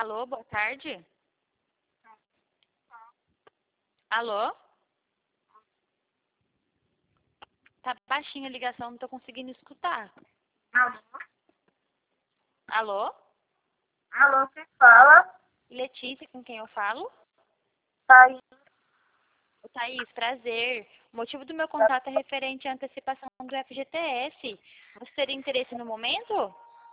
Alô, boa tarde. Alô? Tá baixinha a ligação, não tô conseguindo escutar. Alô? Alô? Alô, quem fala? Letícia, com quem eu falo? Thaís. Thaís, prazer. O motivo do meu contato é referente à antecipação do FGTS. Você teria interesse no momento?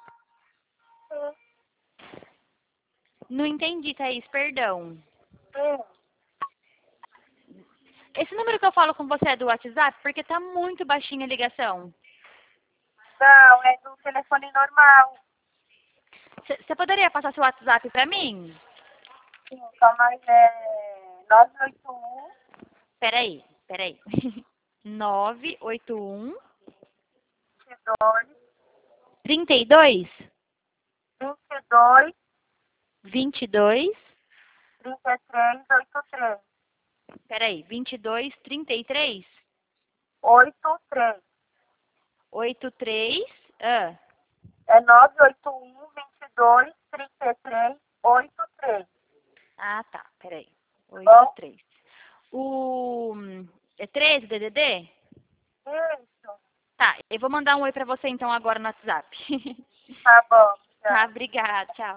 Não entendi, Thaís, perdão. Sim. Esse número que eu falo com você é do WhatsApp? Porque tá muito baixinha a ligação. Não, é do telefone normal. Você poderia passar seu WhatsApp pra mim? Sim, calma aí, é 981 Peraí. 981 22 32 22 22. 33 83 Peraí, 22 33 83. 83. Ah, É 981 22 33 83. ah tá, peraí. Bom? 83. O. É 13 DDD? Isso. Tá, eu vou mandar um oi pra você então agora no WhatsApp. Tá bom. Tá, Tchau. obrigada, tchau.